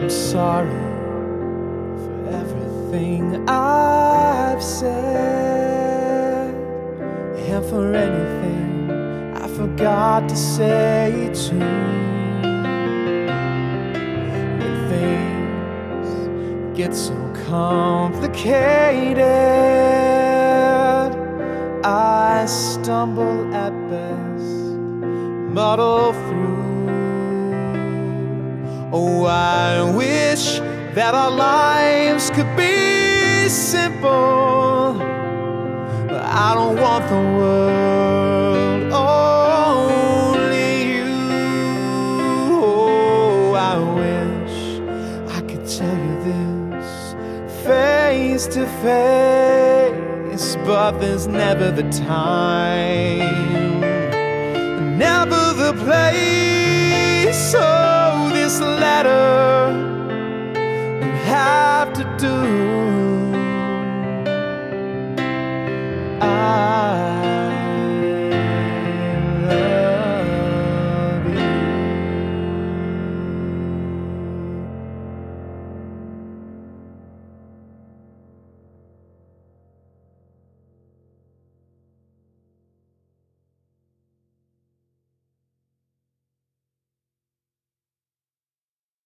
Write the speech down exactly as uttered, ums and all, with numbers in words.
I'm sorry for everything I've said, and for anything I forgot to say too. When things get so complicated, I stumble at best, muddle through. Oh, I wish that our lives could be simple, but I don't want the world, only you. Oh, I wish I could tell you this face to face, but there's never the time, never the place. So this letter will have to do. I